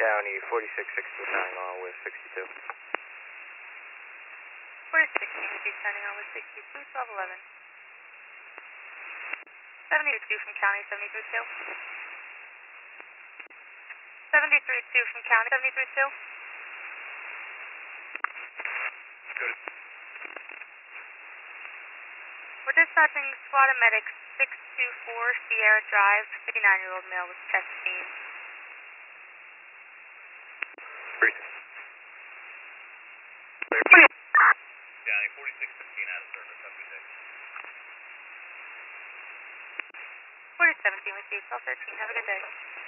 County, 4616 signing on with 62. 4616 would be signing on with 62, 1211. 72 from County, 732. 732 from County, 732. We're dispatching squad of medics 624 Sierra Drive, 59-year-old male with chest pain. County, 4615 out of service. Have a good day. 4017 received, 1213. Have a good day.